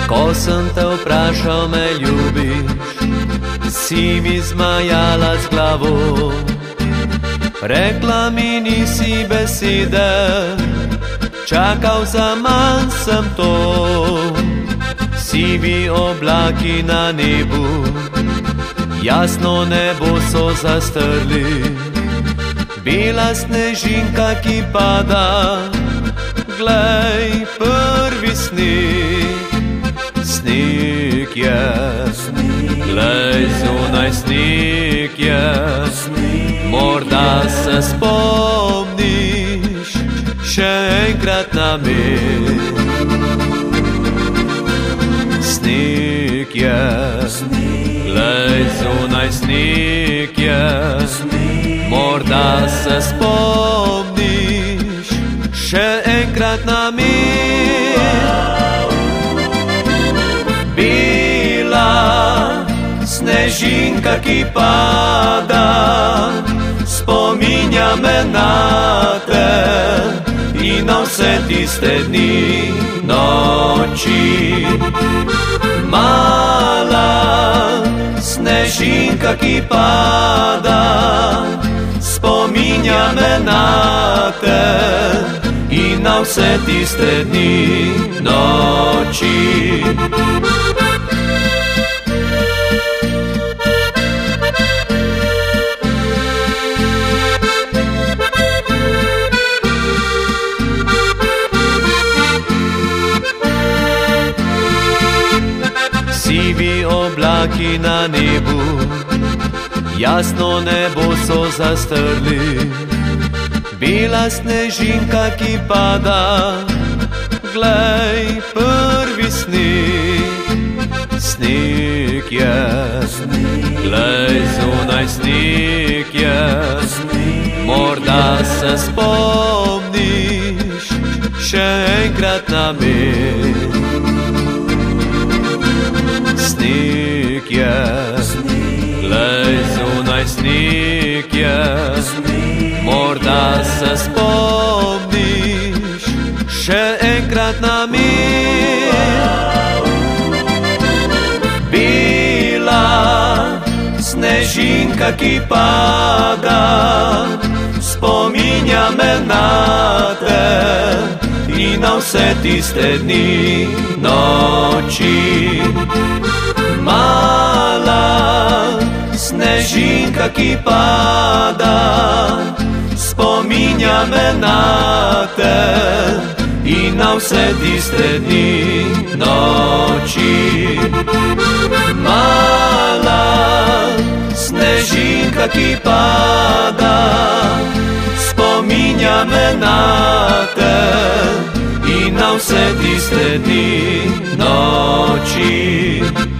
Ko sem te vprašal, me ljubiš, si mi zmajala z glavo. Rekla mi nisi besede, čakal zaman sem to. Sivi oblaki na nebu, jasno nebo so zastrli. Bela snežinka, ki pada, glej, prvi snik. Snik je, glej, zunaj snik je. Morda se spomniš še enkrat na mig. Snik je, glej, zunaj snik je. Morda se spomniš še enkrat na mig. Bila snežinka, ki pada, spominja me na te in na vse tiste dni, noči. Mala snežinka, ki pada, spominja me na te in na vse tiste dni, noči. Sivi oblaki na nebu, jasno nebo so zastrli. Bela snežinka, ki pada, glej, prvi snik. Snik je, glej, zunaj snik je. Morda se spomniš še enkrat na mig. Snik je, glej, zunaj snik je. Morda se spomniš še enkrat na mig. Bila snežinka, ki pada, spominja me na te in na vse tiste dni, noči. Mala snežinka, ki pada, spominja me na te in na vse tiste dni, noči. Mala snežinka, ki pada, spominja me na te in na vse tiste dni, noči.